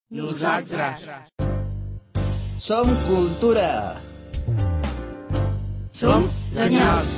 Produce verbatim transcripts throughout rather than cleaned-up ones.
Nosaltres. Som cultura. Som genials.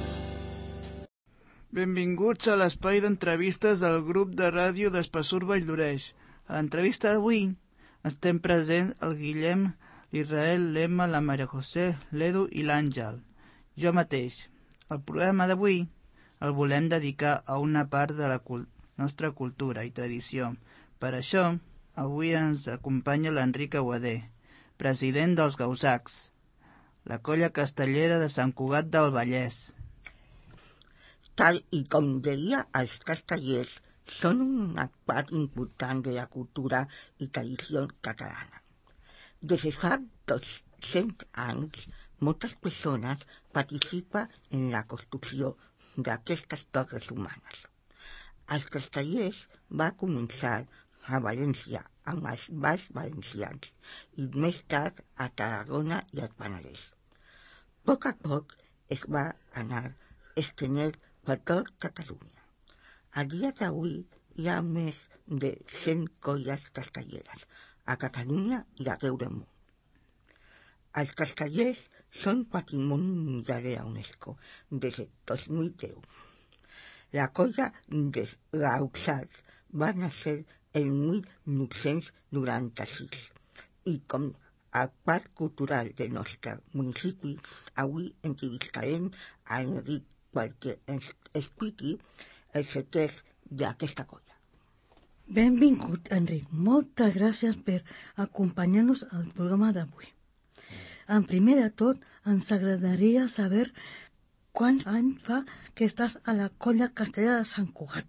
Benvinguts a l'espai d'entrevistes del grup de ràdio d'Espessur Valldoreix. A l'entrevista d'avui estem presents el Guillem, l'Israel, l'Emma, la Maria José, l'Edu i l'Àngel. Jo mateix. El programa d'avui el volem dedicar a una part de la cul- nostra cultura i tradició. Per això, avui ens acompanya l'Enric Aguadé, president dels Gausacs, la colla castellera de Sant Cugat del Vallès. Tal i com deia, els castellers són una part important de la cultura i tradició catalana. Des de fa dos-cents anys, moltes persones participen en la construcció d'aquestes torres humanes. Els castellers va començar a València amb els baix valencians i més tard a Tarragona i al Penedès. A poc a poc es va anar estenent per tot Catalunya. A dia d'avui hi ha més de cent colles castelleres a Catalunya i arreu del món. Els castellers són patrimoni mundial de la UNESCO des de dos mil deu. La colla de Gausacs va néixer el mil nou-cents noranta-sis i com a part cultural del nostre municipi, avui entrevistarem a Enric perquè ens expliqui el secret d'aquesta colla. Benvingut, Enric. Moltes gràcies per acompanyar-nos al programa d'avui. En primer de tot, ens agradaria saber quants anys fa que estàs a la colla castellera de Sant Cugat.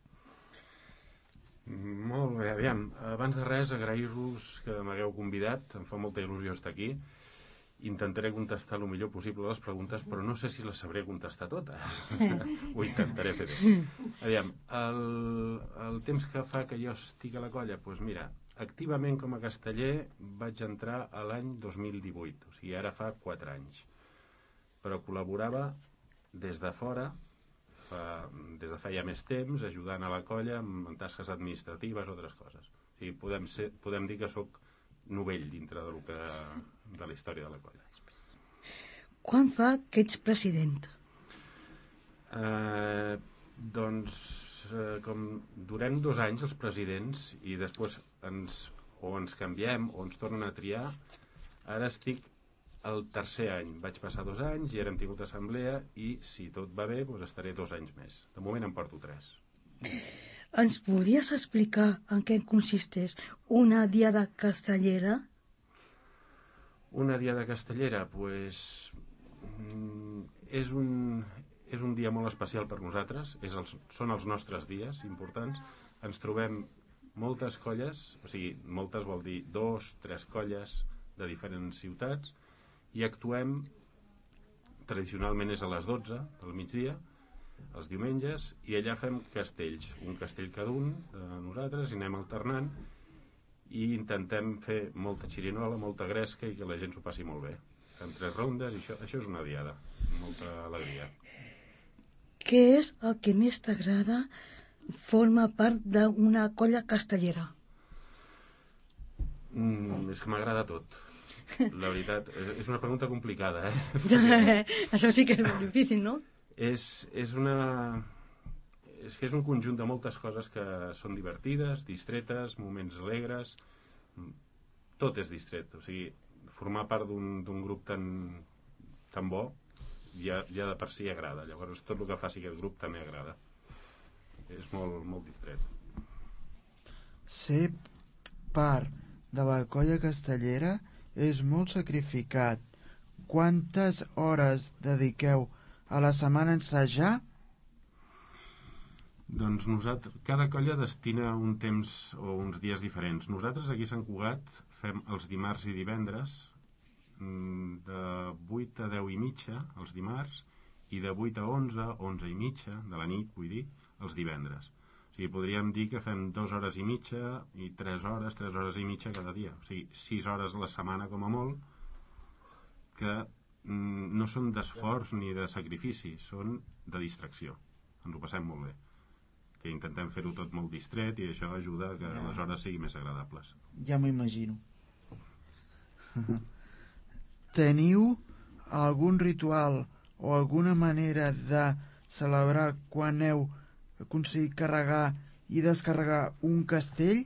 Molt bé, aviam. Abans de res, agrair-vos que m'hagueu convidat. Em fa molta il·lusió estar aquí. Intentaré contestar el millor possible les preguntes, però no sé si les sabré contestar totes. Ho intentaré fer bé. Aviam, el, el temps que fa que jo estic a la colla, doncs mira, activament com a casteller vaig entrar a l'any dos mil divuit, o sigui, ara fa quatre anys. Però col·laborava des de fora, fa, des de feia més temps, ajudant a la colla amb tasques administratives o altres coses. O sigui, podem, ser, podem dir que sóc novell dintre de, lo que, de la història de la colla. Quan fa que ets president? Eh, doncs, eh, com durem dos anys els presidents i després ens, o ens canviem o ens tornen a triar, ara estic el tercer any. Vaig passar dos anys i ara hem tingut assemblea i si tot va bé doncs estaré dos anys més. De moment em porto tres. Ens podries explicar en què consisteix una diada castellera? Una diada castellera, doncs, és un, és un dia molt especial per nosaltres, és els, són els nostres dies importants. Ens trobem moltes colles, o sigui, moltes vol dir dos, tres colles de diferents ciutats, i actuem, tradicionalment és a les dotze del migdia, els diumenges, i allà fem castells, un castell cada un de nosaltres, i anem alternant, i intentem fer molta xirinola, molta gresca, i que la gent s'ho passi molt bé. Fem tres rondes, i això, això és una diada, molta alegria. Què és el que més t'agrada forma part d'una colla castellera? Mm, és que m'agrada tot. La veritat, és una pregunta complicada, eh? Això sí que és molt difícil, no? És, és una... És que és un conjunt de moltes coses que són divertides, distretes, moments alegres. Tot és distret. O sigui, formar part d'un d'un grup tan, tan bo ja, ja de per si agrada. Llavors, tot el que faci aquest grup també agrada. És molt, molt distret. Ser part de la colla castellera és molt sacrificat. Quantes hores dediqueu a la setmana a ensajar? Doncs nosaltres, cada colla destina un temps o uns dies diferents. Nosaltres aquí a Sant Cugat fem els dimarts i divendres de vuit a deu i mitja els dimarts i de vuit a onze, onze i mitja de la nit, vull dir, els divendres. O sigui, podríem dir que fem dues hores i mitja i tres hores, tres hores i mitja cada dia. O sigui, sis hores a la setmana com a molt, que mm, no són d'esforç ni de sacrifici, són de distracció. Ens ho passem molt bé. que intentem fer-ho tot molt distret i això ajuda a que Ja. les hores siguin més agradables. Ja m'ho imagino. Teniu algun ritual o alguna manera de celebrar quan heu aconseguit carregar i descarregar un castell?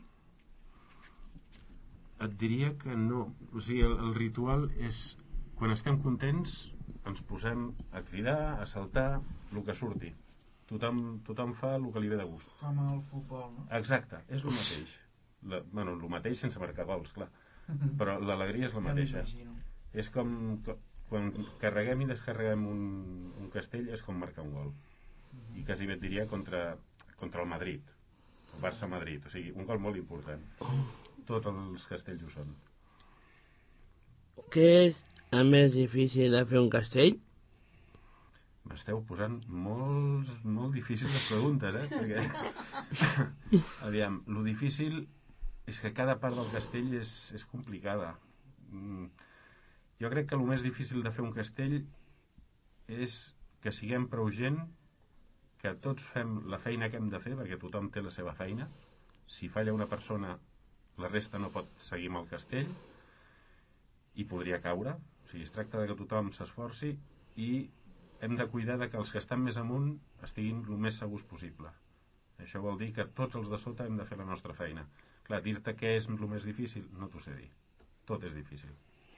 Et diria que no. O sigui, el, el ritual és quan estem contents ens posem a cridar, a saltar, el que surti. Tothom, tothom fa el que li ve de gust. Com el futbol, no? Exacte, és el mateix. La, bueno, el mateix sense marcar gols, clar. Però l'alegria és la mateixa. És com, com quan carreguem i descarreguem un, un castell és com marcar un gol. I quasi bé et diria contra, contra el Madrid, el Barça-Madrid. O sigui, un gol molt important. Tots els castells ho són. Què és el més difícil de fer un castell? M'esteu posant molt, molt difícils les preguntes, eh? Perquè, aviam, lo difícil és que cada part del castell és, és complicada. Mm. Jo crec que el més difícil de fer un castell és que siguem prou gent, que tots fem la feina que hem de fer, perquè tothom té la seva feina. Si falla una persona, la resta no pot seguir amb el castell i podria caure. O sigui, es tracta de que tothom s'esforci i hem de cuidar de que els que estan més amunt estiguin el més segurs possible. Això vol dir que tots els de sota hem de fer la nostra feina. Clar, dir-te què és el més difícil, no t'ho sé dir. Tot és difícil.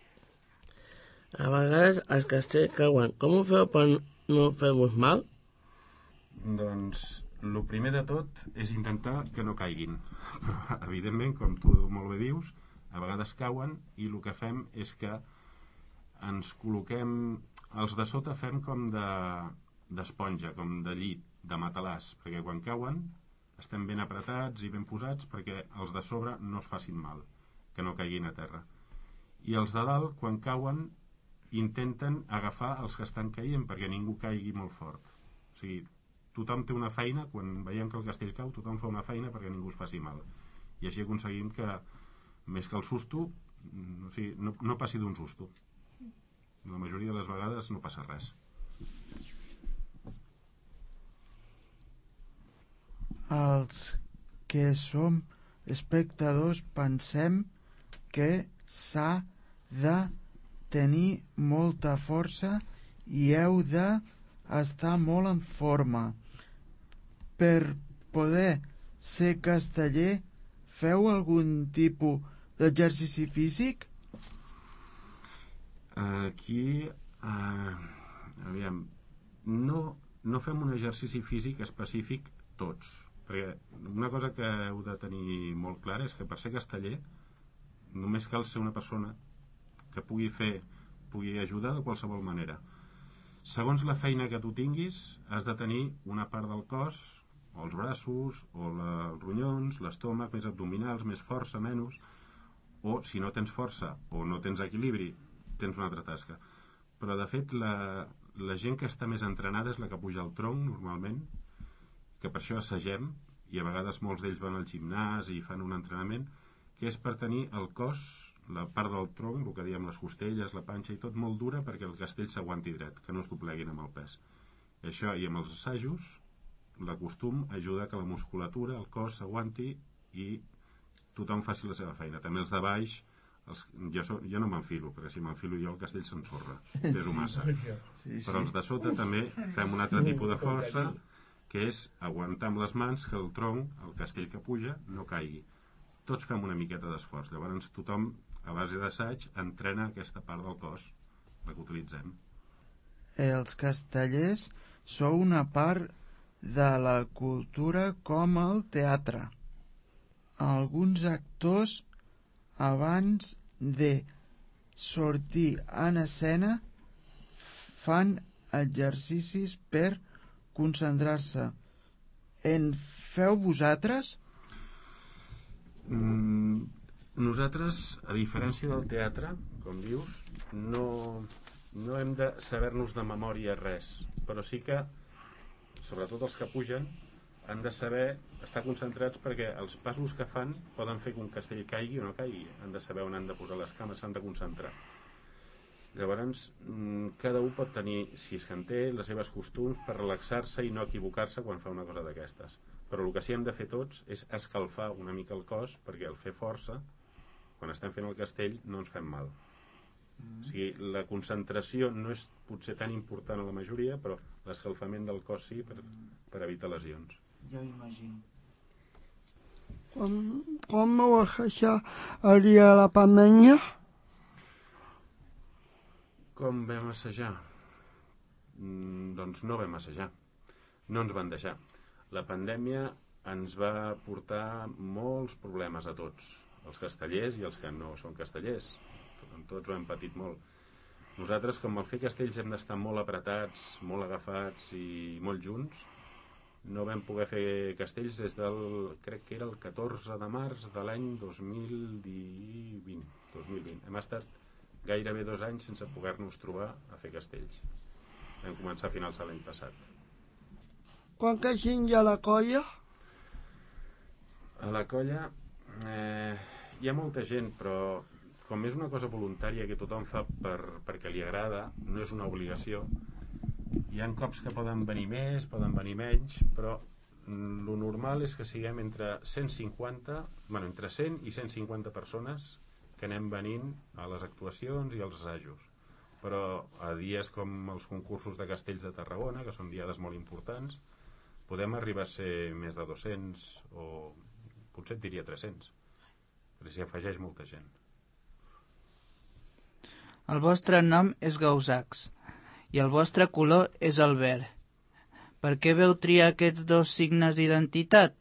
A vegades els castells cauen. Com ho feu per no fer-vos mal? Doncs, el primer de tot és intentar que no caiguin. Però, evidentment, com tu molt bé dius, a vegades cauen i el que fem és que ens col·loquem... Els de sota fem com d'esponja, com de llit, de matalàs, perquè quan cauen estem ben apretats i ben posats perquè els de sobre no es facin mal, que no caiguin a terra. I els de dalt, quan cauen, intenten agafar els que estan caient perquè ningú caigui molt fort. O sigui, tothom té una feina, quan veiem que el castell cau, tothom fa una feina perquè ningú es faci mal. I així aconseguim que, més que el susto, o sigui, no, no passi d'un susto. La majoria de les vegades no passa res. Els que som espectadors pensem que s'ha de tenir molta força i heu d'estar molt en forma. Per poder ser casteller, feu algun tipus d'exercici físic? Aquí, eh, aviam, no, no fem un exercici físic específic tots, perquè una cosa que heu de tenir molt clara és que per ser casteller només cal ser una persona que pugui fer, pugui ajudar de qualsevol manera. Segons la feina que tu tinguis, has de tenir una part del cos, o els braços, o la, els ronyons, l'estómac, més abdominals, més força, menys, o si no tens força o no tens equilibri, tens una altra tasca. Però de fet la, la gent que està més entrenada és la que puja al tronc normalment, que per això assagem, i a vegades molts d'ells van al gimnàs i fan un entrenament, que és per tenir el cos, la part del tronc, el que diem les costelles, la panxa i tot molt dura perquè el castell s'aguanti dret, que no es dobleguin amb el pes. I això, i amb els assajos, l'acostum ajuda que la musculatura, el cos s'aguanti i tothom faci la seva feina. També els de baix, els, jo, so, jo no m'enfilo, perquè si m'enfilo jo el castell s'ensorra, però massa. Però els de sota també fem un altre tipus de força, que és aguantar amb les mans que el tronc, el castell que puja, no caigui. Tots fem una miqueta d'esforç. Llavors tothom, a base d'assaig, entrena aquesta part del cos, la que utilitzem. Els castellers sou una part de la cultura com el teatre. Alguns actors, abans de sortir en escena, fan exercicis per concentrar-se. En feu vosaltres? Mm, nosaltres, a diferència del teatre, com dius, no, no hem de saber-nos de memòria res, però sí que, sobretot els que pugen, han de saber estar concentrats perquè els passos que fan poden fer que un castell caigui o no caigui. Han de saber on han de posar les cames, s'han de concentrar. Llavors, cada un pot tenir, si és que en té, les seves costums per relaxar-se i no equivocar-se quan fa una cosa d'aquestes. però el que sí hem de fer tots és escalfar una mica el cos, perquè al fer força, quan estem fent el castell, no ens fem mal. Mm. O sigui, la concentració no és potser tan important a la majoria, però l'escalfament del cos sí, per, per evitar lesions. Ja ho imagino. Com, com vau assajar el dia de la pandèmia? Com vam assajar? Mm, doncs no vam assajar. No ens van deixar. La pandèmia ens va portar molts problemes a tots, els castellers i els que no són castellers. Tots ho hem patit molt. Nosaltres, com al fer castells, hem d'estar molt apretats, molt agafats i molt junts. No vam poder fer castells des del, crec que era el catorze de març de l'any dos mil vint. Hem estat gairebé dos anys sense poder-nos trobar a fer castells. Vam començar a finals de l'any passat. Quanta gent hi ha a la colla? A la colla eh, hi ha molta gent, però com és una cosa voluntària que tothom fa per, perquè li agrada, no és una obligació. Hi ha cops que poden venir més, poden venir menys, però lo normal és que siguem entre cent cinquanta, bueno, entre cent i cent cinquanta persones que anem venint a les actuacions i als assajos. Però a dies com els concursos de castells de Tarragona, que són diades molt importants, podem arribar a ser més de dos-cents o potser et diria tres-cents, però s'hi afegeix molta gent. El vostre nom és Gausacs i el vostre color és el verd. Per què veu triar aquests dos signes d'identitat?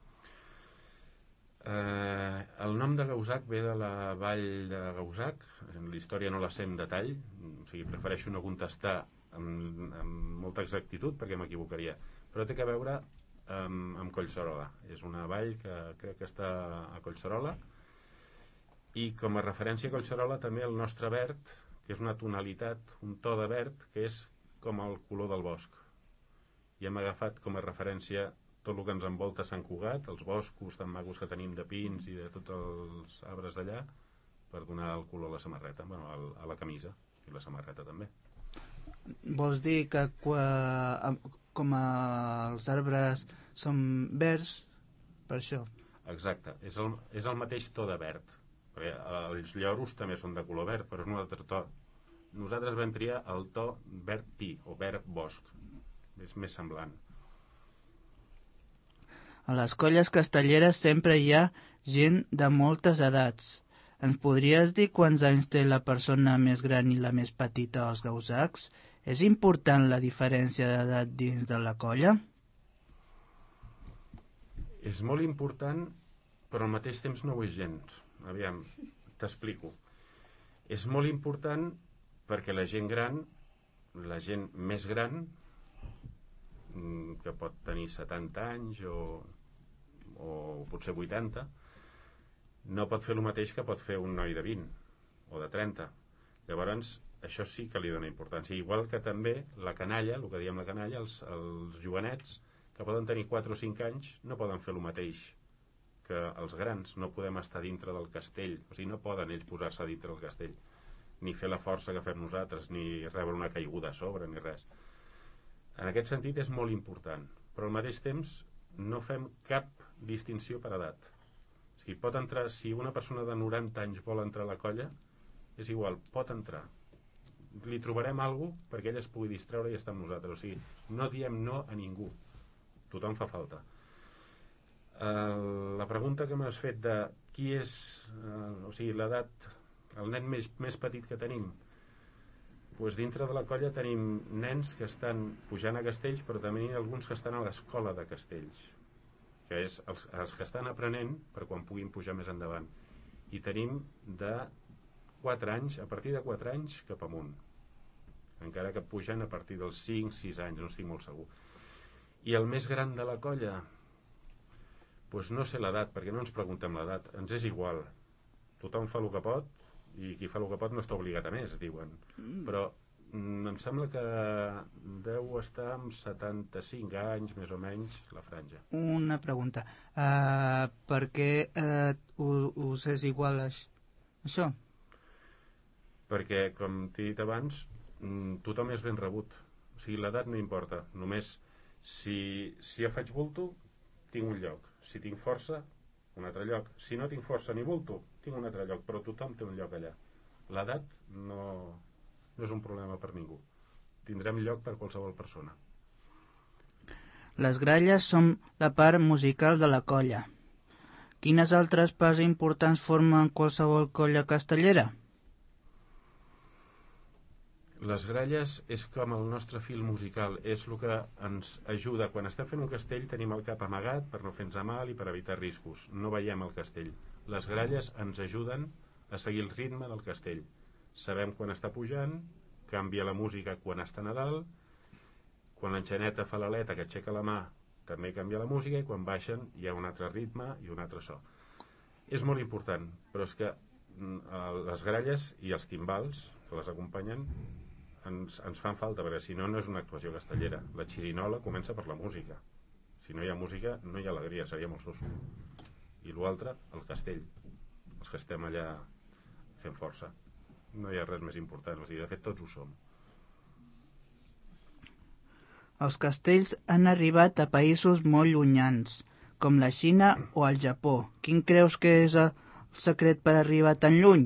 Eh, el nom de Gausac ve de la vall de Gausac. La història no la sé en detall, o sigui, prefereixo no contestar amb, amb molta exactitud perquè m'equivocaria, però té que veure amb, amb Collserola. És una vall que crec que està a Collserola, i com a referència a Collserola també el nostre verd, que és una tonalitat, un to de verd que és com el color del bosc, i hem agafat com a referència tot el que ens envolta Sant Cugat, els boscos tan macos que tenim de pins i de tots els arbres d'allà, per donar el color a la samarreta, bueno, a la camisa i la samarreta també. Vols dir que quan, com els arbres són verds, per això? Exacte, és el, és el mateix to de verd, perquè els lloros també són de color verd, però és un altre to. Nosaltres vam triar el to verd pi o verd bosc, és més semblant. A les colles castelleres sempre hi ha gent de moltes edats. Ens podries dir quants anys té la persona més gran i la més petita als Gausacs? És important la diferència d'edat dins de la colla? És molt important, però al mateix temps no ho és gens. Aviam, t'explico. És molt important perquè la gent gran, la gent més gran, que pot tenir setanta anys o, o potser vuitanta, no pot fer el mateix que pot fer un noi de vint o de trenta. Llavors, això sí que li dona importància. Igual que també la canalla, el que diem la canalla, els, els jovenets, que poden tenir quatre o cinc anys, no poden fer el mateix que els grans. No podem estar dintre del castell, o sigui, no poden ells posar-se dintre del castell, ni fer la força que fem nosaltres, ni rebre una caiguda a sobre, ni res. En aquest sentit és molt important, però al mateix temps no fem cap distinció per edat. O sigui, pot entrar, si una persona de noranta anys vol entrar a la colla, és igual, pot entrar. Li trobarem alguna cosa perquè ell es pugui distreure i estar amb nosaltres. O sigui, no diem no a ningú. Tothom fa falta. Uh, la pregunta que m'has fet de qui és, uh, o sigui, l'edat, el nen més, més petit que tenim, doncs dintre de la colla tenim nens que estan pujant a castells, però també hi ha alguns que estan a l'escola de castells, que és els, els que estan aprenent per quan puguin pujar més endavant. I tenim de quatre anys, a partir de quatre anys cap amunt, encara que pugen a partir dels cinc sis anys, no estic molt segur. I el més gran de la colla, doncs no sé l'edat, perquè no ens preguntem l'edat, ens és igual, tothom fa el que pot, i qui fa el que pot no està obligat a més, diuen. Però mm, em sembla que deu estar amb setanta-cinc anys, més o menys, la franja. Una pregunta. Uh, per què uh, us és igual això? Perquè, com t'he dit abans, tothom és ben rebut. O sigui, l'edat no importa. Només, si, si jo faig bulto, tinc un lloc. Si tinc força, un altre lloc. Si no tinc força ni bulto, tinc un altre lloc, però tothom té un lloc allà. L'edat no, no és un problema per ningú. Tindrem lloc per qualsevol persona. Les gralles són la part musical de la colla. Quines altres parts importants formen qualsevol colla castellera? Les gralles és com el nostre fil musical, és el que ens ajuda. Quan estem fent un castell tenim el cap amagat per no fer-nos mal i per evitar riscos. No veiem el castell. Les gralles ens ajuden a seguir el ritme del castell. Sabem quan està pujant, canvia la música quan està a dalt, quan l'enxaneta fa l'aleta que aixeca la mà també canvia la música i quan baixen hi ha un altre ritme i un altre so. És molt important, però és que les gralles i els timbals que les acompanyen ens, ens fan falta, perquè si no, no és una actuació castellera. La xirinola comença per la música. Si no hi ha música, no hi ha alegria, seria molt soso. I l'altre, el castell. Els que estem allà fent força. No hi ha res més important, o sigui, de fet tots ho som. Els castells han arribat a països molt llunyans, com la Xina o el Japó. Quin creus que és el secret per arribar tan lluny?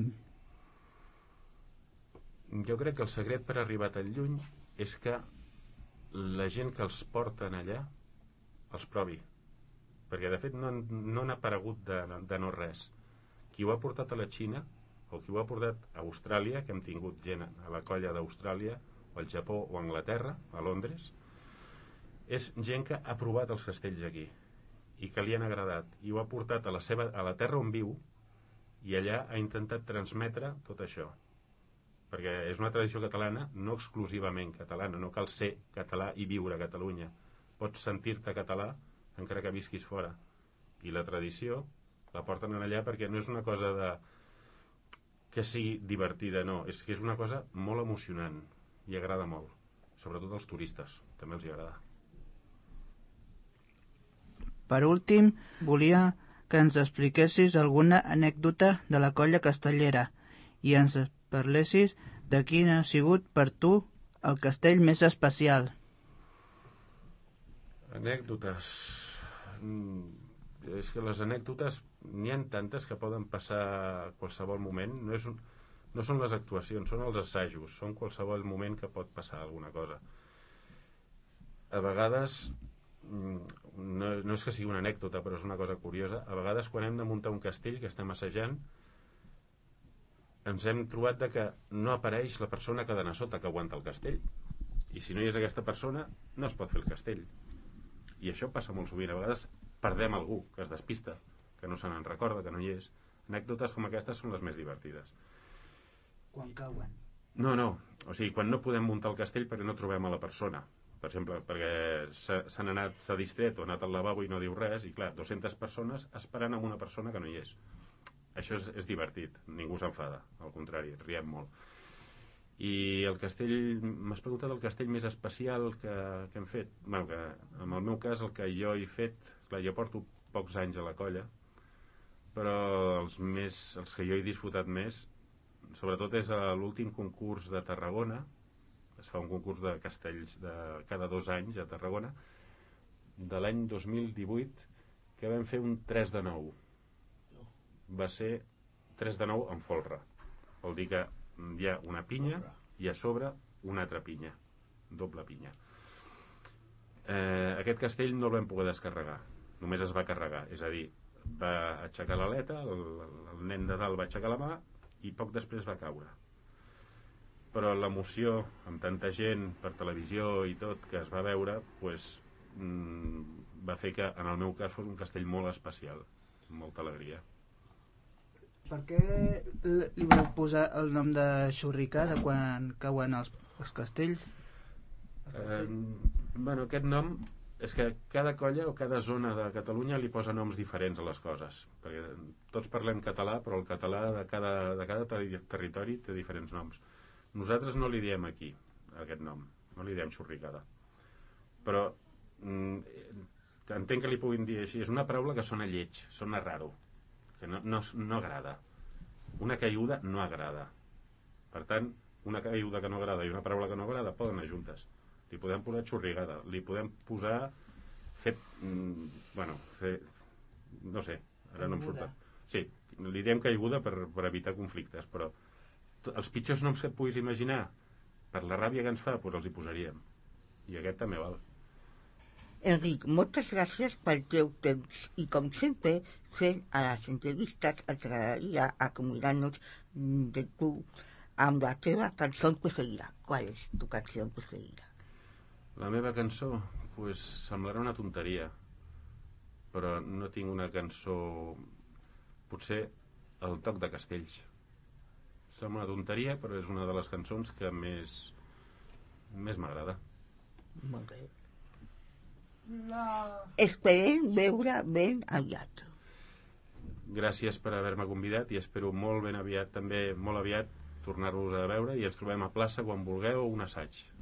Jo crec que el secret per arribar tan lluny és que la gent que els porten allà els provi. Perquè, de fet, no, no n'ha aparegut de, de no res. Qui ho ha portat a la Xina o qui ho ha portat a Austràlia, que hem tingut gent a la colla d'Austràlia, o al Japó o a Anglaterra, a Londres, és gent que ha provat els castells aquí i que li han agradat i ho ha portat a la, seva, a la terra on viu i allà ha intentat transmetre tot això, perquè és una tradició catalana, no exclusivament catalana, no cal ser català i viure a Catalunya, pots sentir-te català encara que visquis fora, i la tradició la porten allà perquè no és una cosa de que sigui divertida, no, és que és una cosa molt emocionant i agrada molt, sobretot als turistes també els hi agrada. Per últim, volia que ens expliquessis alguna anècdota de la colla castellera i ens parlessis de quin ha sigut per tu el castell més especial. Anècdotes... És que les anècdotes n'hi ha tantes que poden passar a qualsevol moment. No, és un... no són les actuacions, són els assajos, són qualsevol moment que pot passar alguna cosa. A vegades... No, no és que sigui una anècdota, però és una cosa curiosa. A vegades quan hem de muntar un castell que estem assajant, ens hem trobat de que no apareix la persona que ha d'anar sota que aguanta el castell, i si no hi és aquesta persona no es pot fer el castell, i això passa molt sovint. A vegades perdem algú que es despista, que no se n'en recorda, que no hi és. Anècdotes com aquestes són les més divertides. Quan cauen? No, no, o sigui, quan no podem muntar el castell perquè no trobem a la persona, per exemple, perquè s'han anat, s'ha distret o ha anat al lavabo i no diu res, i clar, dues-centes persones esperant amb una persona que no hi és. Això és, és divertit, ningú s'enfada, al contrari, riem molt. I el castell, m'has preguntat el castell més especial que, que hem fet. Bueno, que en el meu cas el que jo he fet, clar, jo porto pocs anys a la colla, però els, més, els que jo he disfrutat més, sobretot és l'últim concurs de Tarragona. Es fa un concurs de castells de cada dos anys a Tarragona, de l'any dos mil divuit, que vam fer un tres de nou. Va ser tres de nou en folre. Vol dir que hi ha una pinya i a sobre una altra pinya, doble pinya. Eh, aquest castell no el vam poder descarregar, només es va carregar, és a dir, va aixecar l'aleta, el, el nen de dalt va aixecar la mà i poc després va caure. Però l'emoció, amb tanta gent per televisió i tot que es va veure, pues, mmm, va fer que en el meu cas fos un castell molt especial, amb molta alegria. Per què li vau posar el nom de xurrica de quan cauen els, els castells? Eh, bueno, aquest nom és que cada colla o cada zona de Catalunya li posa noms diferents a les coses, perquè tots parlem català, però el català de cada, de cada ter territori té diferents noms. Nosaltres no li diem aquí aquest nom, no li diem xurricada, però mm, entenc que li puguin dir així. És una paraula que sona lleig, sona raro, que no, no, no agrada. Una caiguda no agrada. Per tant, una caiguda que no agrada i una paraula que no agrada poden anar juntes. Li podem posar xurrigada, li podem posar fer... mm, bueno, fer... no sé, ara no em surt... Sí, li diem caiguda per, per evitar conflictes, però t- els pitjors noms que et puguis imaginar, per la ràbia que ens fa, doncs els hi posaríem. I aquest també val. Enric, moltes gràcies pel teu temps i com sempre fent a les entrevistes ens agradaria acomiadar-nos de tu amb la teva cançó preferida. Qual és tu cançó preferida? La meva cançó, pues, semblarà una tonteria, però no tinc una cançó... Potser El toc de Castells. Sembla una tonteria, però és una de les cançons que més més m'agrada. Molt bé. Esperem veure ben aviat. Gràcies per haver-me convidat i espero molt ben aviat, també molt aviat, tornar-vos a veure i ens trobem a plaça quan vulgueu un assaig.